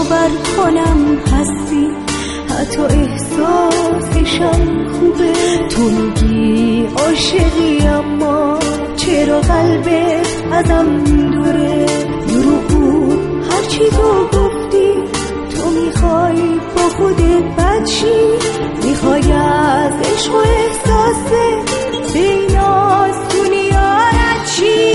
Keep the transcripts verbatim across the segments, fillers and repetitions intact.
باور کنم هستی، حتی احساسشم خوبه. تو میگی عاشقی اما چرا قلبت ازم دوره؟ دروغ هرچی تو گفتی، تو میخوای با خودت بد شی، میخوای از عشق و احساسه بین از دنیا رد شی.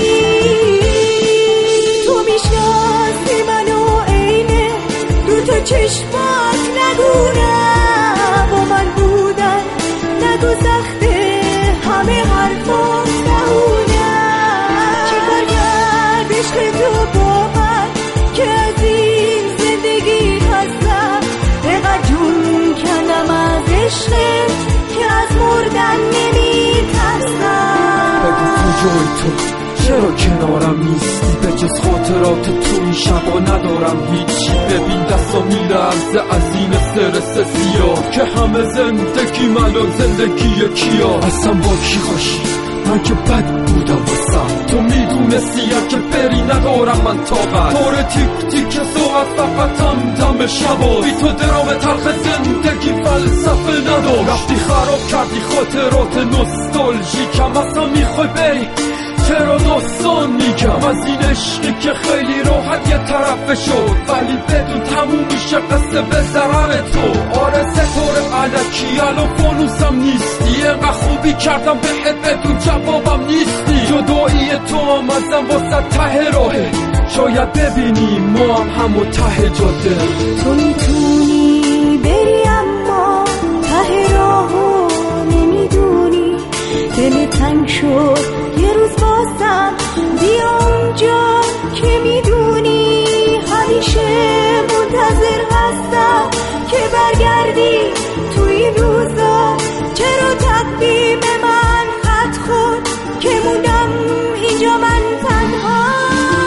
تو میشناسی منو عینه دو تا چشمات، نگو نه با من بودن، نگو سخته همه حرفات نهونه. چی کار کرد عشق تو با من که از این زندگی هستم؟ اقدر جون کنم از عشقت که از مردن نمی ترسم. بگو کجای تو، چرا کنارم نیستی؟ به جز خاطرات تو این شبا ندارم هیچی. ببین دستا میلرزه از این استرس سیاه که همه زندگی ملان زندگی کیا. اصلا با کی خوشی؟ من که بد بودم بسم، تو میدونستی که بری ندارم من طاقت. دور تیک تیک ساعت فقط هم دم شبا، بی تو درام تلخ زندگی فلسفه ندار. رفتی خراب کردی خاطرات نوستالژیکم، اصلا میخوای بری چرا داستان میگم از این عشقی که خیلی راحت یه طرفه شد، ولی بدون تموم میشه قصه به ضرر تو. آره ستاره علکی الان فانوسم نیستی، اینقدر خوبی کردم بهت بدون جوابم نیستی. جدایی تو هم ازم واسه ته راهه، شاید ببینی ما هم همو ته جاده. تو میتونی بری اما ته راهو نمیدونی، دل تنگ شد یه روز بازم بیا اونجا که میدونی. همیشه منتظر هستم که برگردی تو این روزا. چرا تقدیم من خط خود که موندم اینجا من تنها؟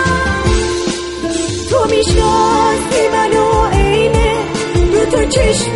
تو میشناسی منو عینه دو تا چشم